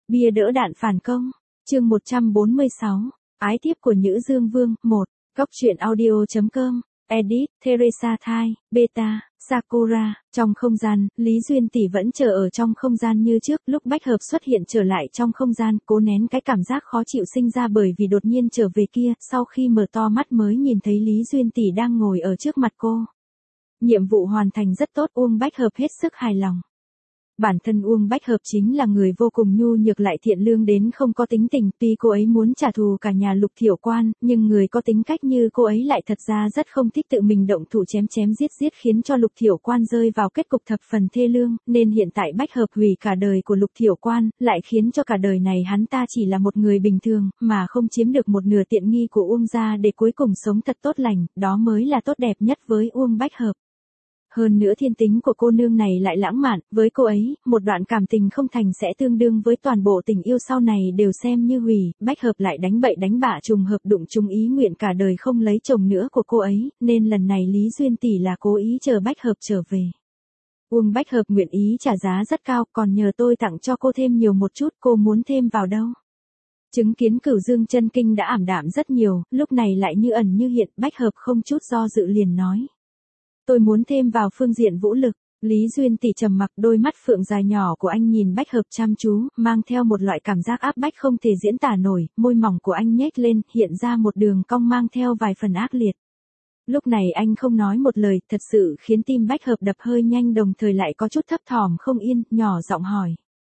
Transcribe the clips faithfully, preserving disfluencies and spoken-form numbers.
Bia đỡ đạn phản công. Chương một trăm bốn mươi sáu. Ái thiếp của Nhữ Dương Vương. một. Cóc truyện audio chấm com. Edit, Teresa Thai, Beta, Sakura. Trong không gian, Lý Duyên Tỷ vẫn chờ ở trong không gian như trước. Lúc Bách Hợp xuất hiện trở lại trong không gian, cố nén cái cảm giác khó chịu sinh ra bởi vì đột nhiên trở về kia. Sau khi mở to mắt mới nhìn thấy Lý Duyên Tỷ đang ngồi ở trước mặt cô. Nhiệm vụ hoàn thành rất tốt, Uông Bách Hợp hết sức hài lòng. Bản thân Uông Bách Hợp chính là người vô cùng nhu nhược lại thiện lương đến không có tính tình, tuy cô ấy muốn trả thù cả nhà Lục Thiểu Quan, nhưng người có tính cách như cô ấy lại thật ra rất không thích tự mình động thủ chém chém giết giết khiến cho Lục Thiểu Quan rơi vào kết cục thập phần thê lương, nên hiện tại Bách Hợp hủy cả đời của Lục Thiểu Quan, lại khiến cho cả đời này hắn ta chỉ là một người bình thường, mà không chiếm được một nửa tiện nghi của Uông gia để cuối cùng sống thật tốt lành, đó mới là tốt đẹp nhất với Uông Bách Hợp. Hơn nữa thiên tính của cô nương này lại lãng mạn, với cô ấy, một đoạn cảm tình không thành sẽ tương đương với toàn bộ tình yêu sau này đều xem như hủy, Bách Hợp lại đánh bậy đánh bạ trùng hợp đụng trúng ý nguyện cả đời không lấy chồng nữa của cô ấy, nên lần này Lý Duyên Tỷ là cố ý chờ Bách Hợp trở về. Uông Bách Hợp nguyện ý trả giá rất cao, còn nhờ tôi tặng cho cô thêm nhiều một chút, cô muốn thêm vào đâu? Chứng kiến Cửu Dương Chân Kinh đã ảm đạm rất nhiều, lúc này lại như ẩn như hiện, Bách Hợp không chút do dự liền nói. Tôi muốn thêm vào phương diện vũ lực. Lý Duyên Tỷ trầm mặc, đôi mắt phượng dài nhỏ của anh nhìn Bách Hợp chăm chú, mang theo một loại cảm giác áp bách không thể diễn tả nổi, môi mỏng của anh nhếch lên, hiện ra một đường cong mang theo vài phần ác liệt. Lúc này anh không nói một lời, thật sự khiến tim Bách Hợp đập hơi nhanh đồng thời lại có chút thấp thỏm không yên, nhỏ giọng hỏi.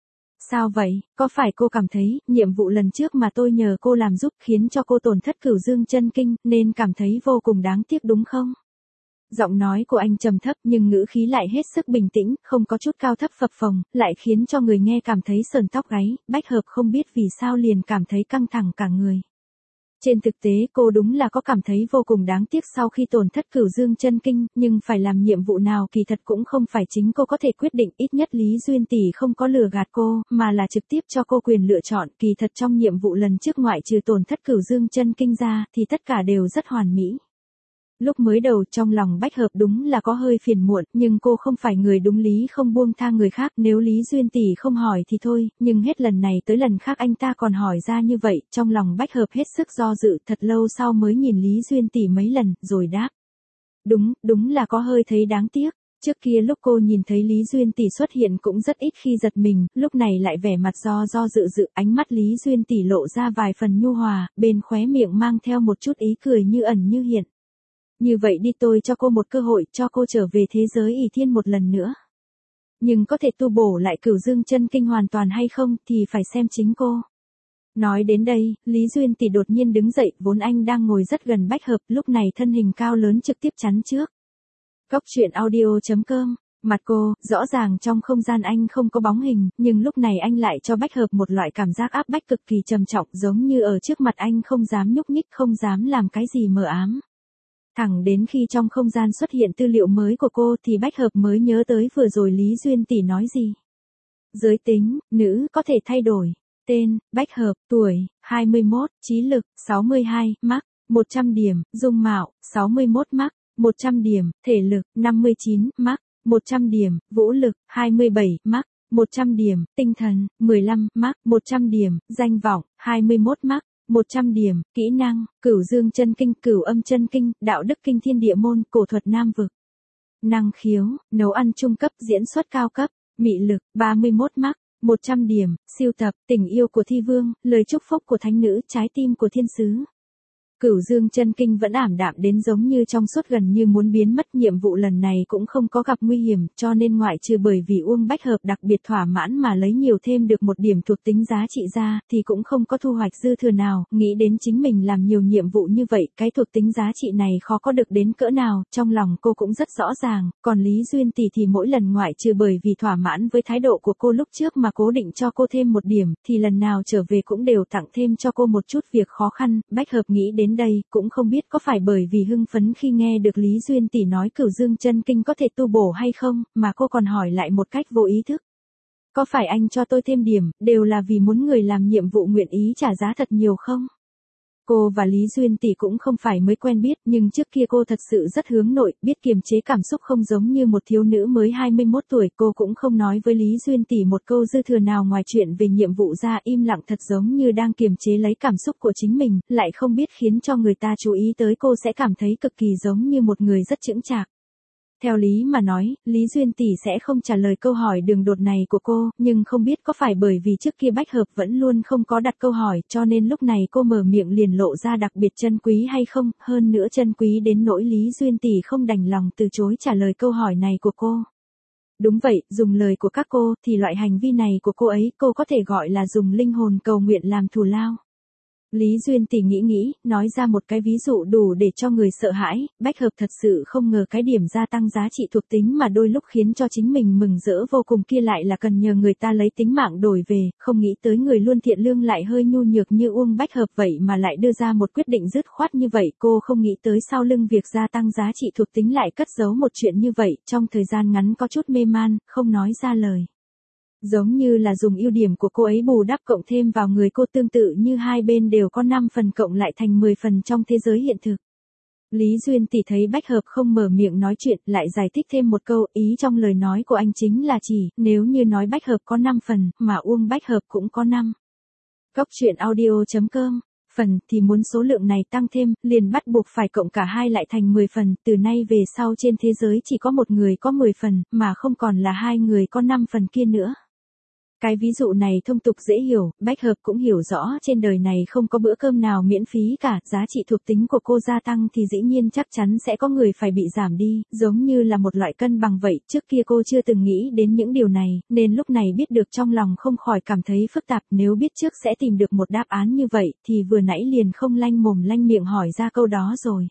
Sao vậy, có phải cô cảm thấy, nhiệm vụ lần trước mà tôi nhờ cô làm giúp khiến cho cô tổn thất Cửu Dương Chân Kinh, nên cảm thấy vô cùng đáng tiếc đúng không? Giọng nói của anh trầm thấp nhưng ngữ khí lại hết sức bình tĩnh, không có chút cao thấp phập phồng, lại khiến cho người nghe cảm thấy sờn tóc gáy, Bách Hợp không biết vì sao liền cảm thấy căng thẳng cả người. Trên thực tế cô đúng là có cảm thấy vô cùng đáng tiếc sau khi tổn thất Cửu Dương Chân Kinh, nhưng phải làm nhiệm vụ nào kỳ thật cũng không phải chính cô có thể quyết định, ít nhất Lý Duyên Tỷ không có lừa gạt cô, mà là trực tiếp cho cô quyền lựa chọn, kỳ thật trong nhiệm vụ lần trước ngoại trừ tổn thất Cửu Dương Chân Kinh ra, thì tất cả đều rất hoàn mỹ. Lúc mới đầu trong lòng Bách Hợp đúng là có hơi phiền muộn, nhưng cô không phải người đúng lý không buông tha người khác, nếu Lý Duyên Tỷ không hỏi thì thôi, nhưng hết lần này tới lần khác anh ta còn hỏi ra như vậy, trong lòng Bách Hợp hết sức do dự, thật lâu sau mới nhìn Lý Duyên Tỷ mấy lần, rồi đáp. Đúng, đúng là có hơi thấy đáng tiếc. Trước kia lúc cô nhìn thấy Lý Duyên Tỷ xuất hiện cũng rất ít khi giật mình, lúc này lại vẻ mặt do do dự dự, ánh mắt Lý Duyên Tỷ lộ ra vài phần nhu hòa, bên khóe miệng mang theo một chút ý cười như ẩn như hiện. Như vậy đi, tôi cho cô một cơ hội, cho cô trở về thế giới ỷ thiên một lần nữa. Nhưng có thể tu bổ lại Cửu Dương Chân Kinh hoàn toàn hay không thì phải xem chính cô. Nói đến đây, Lý Duyên Tỷ đột nhiên đứng dậy, vốn anh đang ngồi rất gần Bách Hợp, lúc này thân hình cao lớn trực tiếp chắn trước. Cóc truyện audio chấm com. Mặt cô, rõ ràng trong không gian anh không có bóng hình, nhưng lúc này anh lại cho Bách Hợp một loại cảm giác áp bách cực kỳ trầm trọng, giống như ở trước mặt anh không dám nhúc nhích, không dám làm cái gì mờ ám. Thẳng đến khi trong không gian xuất hiện tư liệu mới của cô thì Bách Hợp mới nhớ tới vừa rồi Lý Duyên Tỷ nói gì. Giới tính, nữ, có thể thay đổi. Tên, Bách Hợp, tuổi, hai mươi mốt, trí lực, sáu mươi hai, mắc, một trăm điểm, dung mạo, sáu mươi mốt mắc, một trăm điểm, thể lực, năm mươi chín, mắc, một trăm điểm, vũ lực, hai mươi bảy, mắc, một trăm điểm, tinh thần, mười lăm, mắc, một trăm điểm, danh vọng, hai mươi mốt mắc. một trăm điểm, kỹ năng, Cửu Dương Chân Kinh, Cửu Âm Chân Kinh, Đạo Đức Kinh Thiên Địa Môn, Cổ Thuật Nam Vực. Năng khiếu, nấu ăn trung cấp, diễn xuất cao cấp, mị lực, ba mươi mốt mắc, một trăm điểm, siêu tập, tình yêu của thi vương, lời chúc phúc của thánh nữ, trái tim của thiên sứ. Cửu Dương Chân Kinh vẫn ảm đạm đến giống như trong suốt, gần như muốn biến mất, nhiệm vụ lần này cũng không có gặp nguy hiểm, cho nên ngoại trừ bởi vì Uông Bách Hợp đặc biệt thỏa mãn mà lấy nhiều thêm được một điểm thuộc tính giá trị ra, thì cũng không có thu hoạch dư thừa nào, nghĩ đến chính mình làm nhiều nhiệm vụ như vậy, cái thuộc tính giá trị này khó có được đến cỡ nào, trong lòng cô cũng rất rõ ràng, còn Lý Duyên Tỷ thì mỗi lần ngoại trừ bởi vì thỏa mãn với thái độ của cô lúc trước mà cố định cho cô thêm một điểm, thì lần nào trở về cũng đều tặng thêm cho cô một chút việc khó khăn. Bách Hợp nghĩ đến Đến đây, cũng không biết có phải bởi vì hưng phấn khi nghe được Lý Duyên Tỷ nói Cửu Dương Chân Kinh có thể tu bổ hay không, mà cô còn hỏi lại một cách vô ý thức. Có phải anh cho tôi thêm điểm, đều là vì muốn người làm nhiệm vụ nguyện ý trả giá thật nhiều không? Cô và Lý Duyên Tỷ cũng không phải mới quen biết, nhưng trước kia cô thật sự rất hướng nội, biết kiềm chế cảm xúc không giống như một thiếu nữ mới hai mươi mốt tuổi. Cô cũng không nói với Lý Duyên Tỷ một câu dư thừa nào ngoài chuyện về nhiệm vụ ra, im lặng thật giống như đang kiềm chế lấy cảm xúc của chính mình, lại không biết khiến cho người ta chú ý tới cô sẽ cảm thấy cực kỳ giống như một người rất chững chạc. Theo lý mà nói, Lý Duyên Tỷ sẽ không trả lời câu hỏi đường đột này của cô, nhưng không biết có phải bởi vì trước kia Bách Hợp vẫn luôn không có đặt câu hỏi, cho nên lúc này cô mở miệng liền lộ ra đặc biệt chân quý hay không, hơn nữa chân quý đến nỗi Lý Duyên Tỷ không đành lòng từ chối trả lời câu hỏi này của cô. Đúng vậy, dùng lời của các cô, thì loại hành vi này của cô ấy, cô có thể gọi là dùng linh hồn cầu nguyện làm thù lao. Lý Duyên Tỷ nghĩ nghĩ, nói ra một cái ví dụ đủ để cho người sợ hãi. Bách Hợp thật sự không ngờ cái điểm gia tăng giá trị thuộc tính mà đôi lúc khiến cho chính mình mừng rỡ vô cùng kia lại là cần nhờ người ta lấy tính mạng đổi về, không nghĩ tới người luôn thiện lương lại hơi nhu nhược như Uông Bách Hợp vậy mà lại đưa ra một quyết định dứt khoát như vậy. Cô không nghĩ tới sau lưng việc gia tăng giá trị thuộc tính lại cất giấu một chuyện như vậy, trong thời gian ngắn có chút mê man, không nói ra lời. Giống như là dùng ưu điểm của cô ấy bù đắp cộng thêm vào người cô, tương tự như hai bên đều có năm phần cộng lại thành mười phần trong thế giới hiện thực. Lý Duyên Tỷ thấy Bách Hợp không mở miệng nói chuyện, lại giải thích thêm một câu, ý trong lời nói của anh chính là chỉ, nếu như nói Bách Hợp có năm phần, mà Uông Bách Hợp cũng có năm. Góc truyện audio chấm com phần thì muốn số lượng này tăng thêm, liền bắt buộc phải cộng cả hai lại thành mười phần, từ nay về sau trên thế giới chỉ có một người có mười phần, mà không còn là hai người có năm phần kia nữa. Cái ví dụ này thông tục dễ hiểu, Bách Hợp cũng hiểu rõ trên đời này không có bữa cơm nào miễn phí cả, giá trị thuộc tính của cô gia tăng thì dĩ nhiên chắc chắn sẽ có người phải bị giảm đi, giống như là một loại cân bằng vậy, trước kia cô chưa từng nghĩ đến những điều này, nên lúc này biết được trong lòng không khỏi cảm thấy phức tạp, nếu biết trước sẽ tìm được một đáp án như vậy, thì vừa nãy liền không lanh mồm lanh miệng hỏi ra câu đó rồi.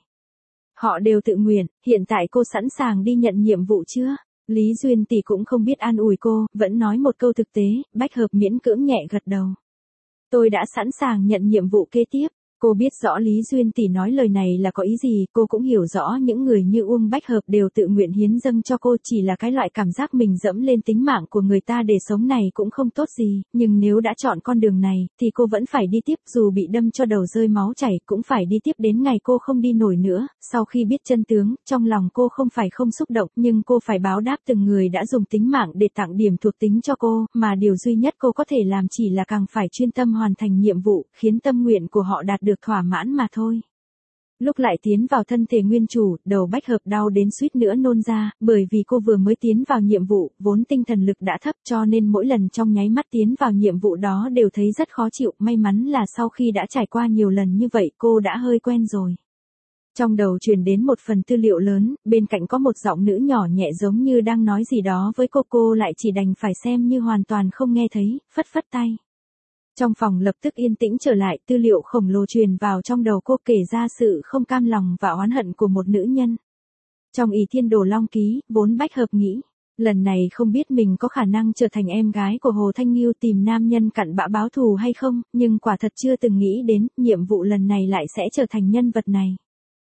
Họ đều tự nguyện, hiện tại cô sẵn sàng đi nhận nhiệm vụ chưa? Lý Duyên Tỷ cũng không biết an ủi cô, vẫn nói một câu thực tế. Bách Hợp miễn cưỡng nhẹ gật đầu. Tôi đã sẵn sàng nhận nhiệm vụ kế tiếp. Cô biết rõ Lý Duyên Tỷ nói lời này là có ý gì, cô cũng hiểu rõ những người như Uông Bách Hợp đều tự nguyện hiến dâng cho cô, chỉ là cái loại cảm giác mình dẫm lên tính mạng của người ta để sống này cũng không tốt gì, nhưng nếu đã chọn con đường này, thì cô vẫn phải đi tiếp, dù bị đâm cho đầu rơi máu chảy, cũng phải đi tiếp đến ngày cô không đi nổi nữa. Sau khi biết chân tướng, trong lòng cô không phải không xúc động, nhưng cô phải báo đáp từng người đã dùng tính mạng để tặng điểm thuộc tính cho cô, mà điều duy nhất cô có thể làm chỉ là càng phải chuyên tâm hoàn thành nhiệm vụ, khiến tâm nguyện của họ đạt được thỏa mãn mà thôi. Lúc lại tiến vào thân thể nguyên chủ, đầu Bách Hợp đau đến suýt nữa nôn ra, bởi vì cô vừa mới tiến vào nhiệm vụ, vốn tinh thần lực đã thấp cho nên mỗi lần trong nháy mắt tiến vào nhiệm vụ đó đều thấy rất khó chịu, may mắn là sau khi đã trải qua nhiều lần như vậy cô đã hơi quen rồi. Trong đầu truyền đến một phần tư liệu lớn, bên cạnh có một giọng nữ nhỏ nhẹ giống như đang nói gì đó với cô, cô lại chỉ đành phải xem như hoàn toàn không nghe thấy, phất phất tay. Trong phòng lập tức yên tĩnh trở lại, tư liệu khổng lồ truyền vào trong đầu cô, kể ra sự không cam lòng và oán hận của một nữ nhân. Trong Ỷ Thiên Đồ Long Ký, vốn Bách Hợp nghĩ, lần này không biết mình có khả năng trở thành em gái của Hồ Thanh Nghiêu tìm nam nhân cặn bã báo thù hay không, nhưng quả thật chưa từng nghĩ đến, nhiệm vụ lần này lại sẽ trở thành nhân vật này.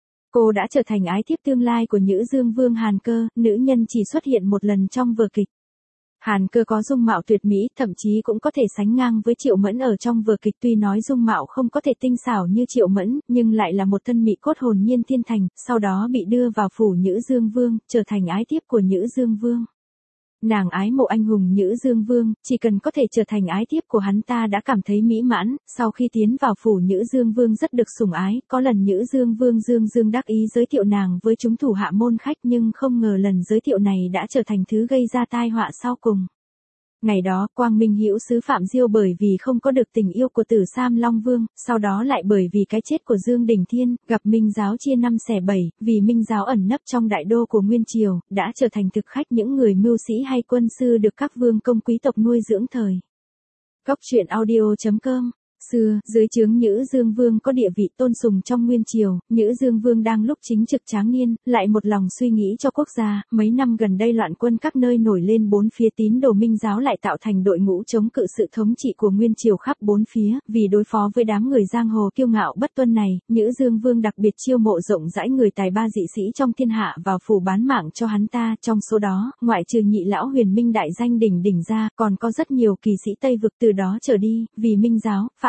Cô đã trở thành ái thiếp tương lai của Nhữ Dương Vương Hàn Cơ, nữ nhân chỉ xuất hiện một lần trong vở kịch. Hàn Cơ có dung mạo tuyệt mỹ, thậm chí cũng có thể sánh ngang với Triệu Mẫn ở trong vở kịch, tuy nói dung mạo không có thể tinh xảo như Triệu Mẫn, nhưng lại là một thân mỹ cốt hồn nhiên thiên thành, sau đó bị đưa vào phủ Nhữ Dương Vương, trở thành ái thiếp của Nhữ Dương Vương. Nàng ái mộ anh hùng Nhữ Dương Vương, chỉ cần có thể trở thành ái thiếp của hắn ta đã cảm thấy mỹ mãn, sau khi tiến vào phủ Nhữ Dương Vương rất được sủng ái, có lần Nhữ Dương Vương Dương Dương đắc ý giới thiệu nàng với chúng thủ hạ môn khách, nhưng không ngờ lần giới thiệu này đã trở thành thứ gây ra tai họa sau cùng. Ngày đó, Quang Minh Hữu sứ Phạm Diêu bởi vì không có được tình yêu của Tử Sam Long Vương, sau đó lại bởi vì cái chết của Dương Đình Thiên, gặp Minh giáo chia năm xẻ bảy, vì Minh giáo ẩn nấp trong đại đô của Nguyên Triều, đã trở thành thực khách những người mưu sĩ hay quân sư được các vương công quý tộc nuôi dưỡng thời. Góc truyện audio chấm com Xưa, dưới trướng Nhữ Dương Vương có địa vị tôn sùng trong Nguyên Triều, Nhữ Dương Vương đang lúc chính trực tráng niên, lại một lòng suy nghĩ cho quốc gia, mấy năm gần đây loạn quân các nơi nổi lên bốn phía, tín đồ Minh giáo lại tạo thành đội ngũ chống cự sự thống trị của Nguyên Triều khắp bốn phía, vì đối phó với đám người giang hồ kiêu ngạo bất tuân này, Nhữ Dương Vương đặc biệt chiêu mộ rộng rãi người tài ba dị sĩ trong thiên hạ vào phủ bán mạng cho hắn ta, trong số đó, ngoại trừ nhị lão Huyền Minh đại danh đỉnh đỉnh ra, còn có rất nhiều kỳ sĩ Tây vực. Từ đó trở đi, vì Minh giáo, Phạm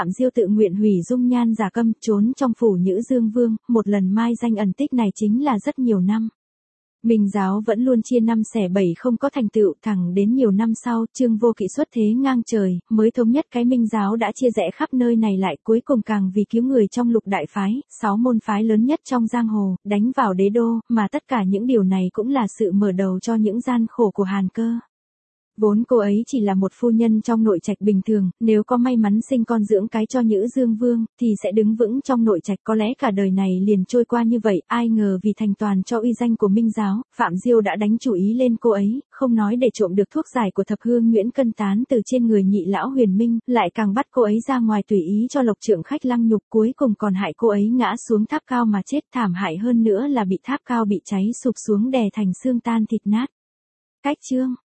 Phạm Diêu tự nguyện hủy dung nhan giả câm, trốn trong phủ Nhữ Dương Vương, một lần mai danh ẩn tích này chính là rất nhiều năm. Minh giáo vẫn luôn chia năm xẻ bảy không có thành tựu, thẳng đến nhiều năm sau, Trương Vô Kỵ xuất thế ngang trời, mới thống nhất cái Minh giáo đã chia rẽ khắp nơi này lại, cuối cùng càng vì cứu người trong lục đại phái, sáu môn phái lớn nhất trong giang hồ, đánh vào đế đô, mà tất cả những điều này cũng là sự mở đầu cho những gian khổ của Hàn Cơ. Vốn cô ấy chỉ là một phu nhân trong nội trạch bình thường, nếu có may mắn sinh con dưỡng cái cho Nhữ Dương Vương, thì sẽ đứng vững trong nội trạch, có lẽ cả đời này liền trôi qua như vậy, ai ngờ vì thành toàn cho uy danh của Minh giáo, Phạm Diêu đã đánh chủ ý lên cô ấy, không nói để trộm được thuốc giải của thập hương Nguyễn Cân Tán từ trên người nhị lão Huyền Minh, lại càng bắt cô ấy ra ngoài tùy ý cho Lộc Trượng Khách lăng nhục, cuối cùng còn hại cô ấy ngã xuống tháp cao mà chết, thảm hại hơn nữa là bị tháp cao bị cháy sụp xuống đè thành xương tan thịt nát. Cách chương